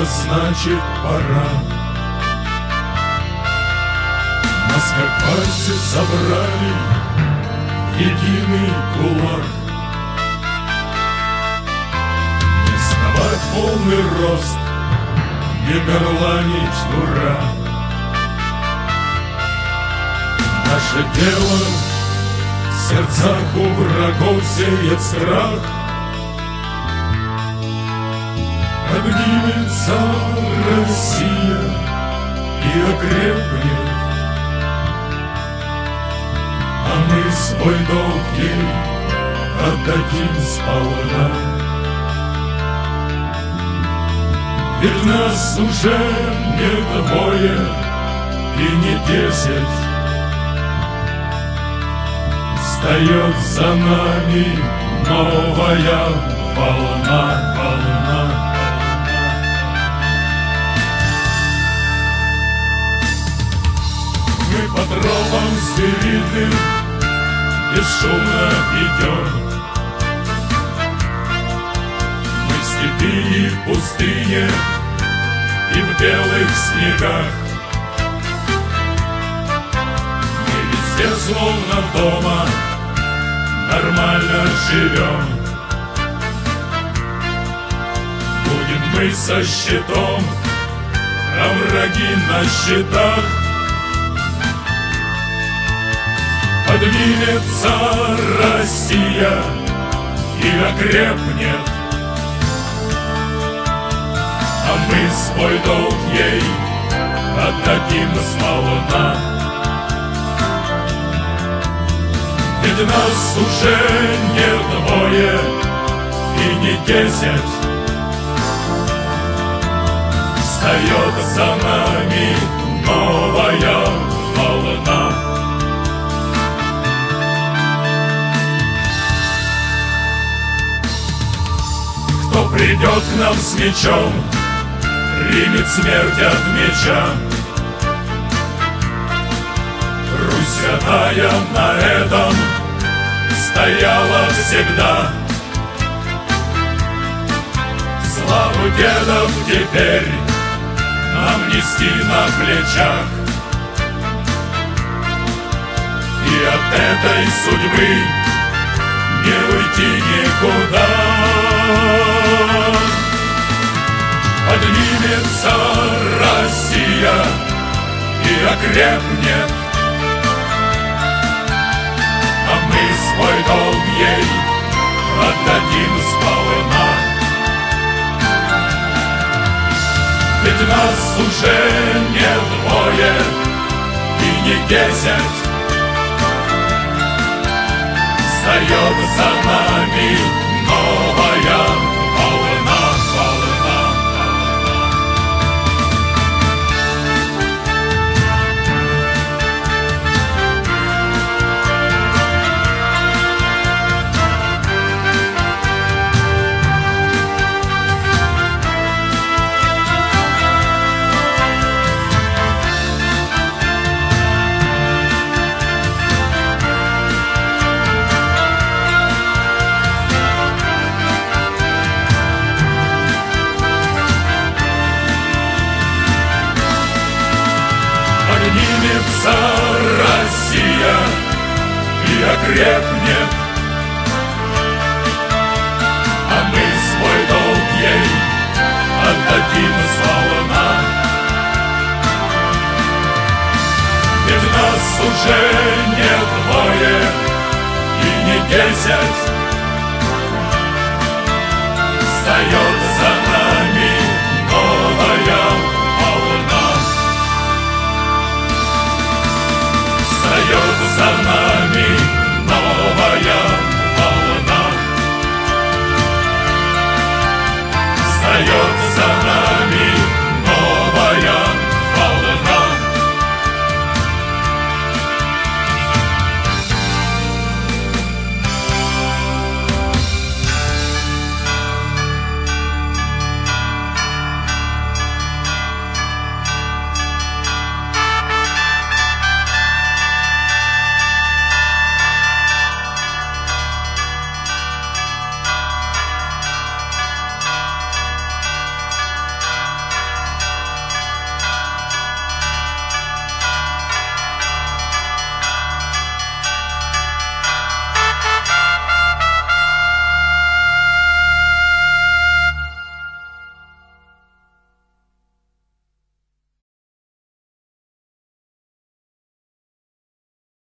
это значит пора. Нас как пальцы собрали в единый кулак. Не вставать полный рост, не горланить ура. Наше дело в сердцах у врагов сеет страх. Поднимется Россия и окрепнет, а мы свой долг ей отдадим сполна. Ведь нас уже не двое и не 10, встает за нами новая волна, волна. Мы по тропам звериным бесшумно идем. Мы в степи и в пустыне и в белых снегах. Мы везде словно дома нормально живем. Будем мы со щитом, а враги на щитах. Поднимется Россия и окрепнет, а мы свой долг ей отдадим сполна. Ведь нас уже не двое и не 10, встает за нами новая волна. Кто придет к нам с мечом, примет смерть от меча. Русь святая на этом стояла всегда. Славу дедов теперь нам нести на плечах. И от этой судьбы не уйти никуда. Поднимется Россия и окрепнет, а мы свой долг ей отдадим сполна. Ведь нас уже не двое и не 10, встает за нами новая волна, волна. Поднимется Россия и окрепнет, а мы свой долг ей отдадим сполна. Ведь нас уже не двое и не 10, встает за нами новая волна. Встает за нами